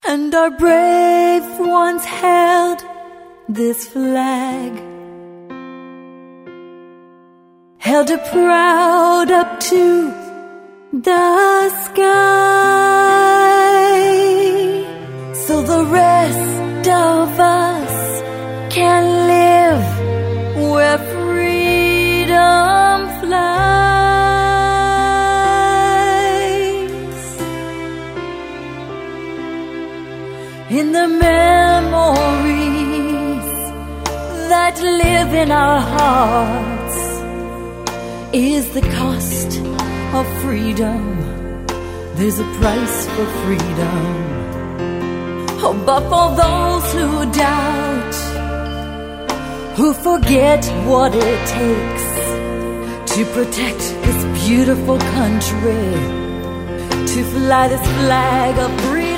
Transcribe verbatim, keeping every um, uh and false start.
And our brave ones held this flag, held it proud up to the sky, so the rest of us can live where freedom flies. In the memories that live in our hearts is the cost of freedom. There's a price for freedom. Oh, but for those who doubt, who forget what it takes to protect this beautiful country, to fly this flag of freedom,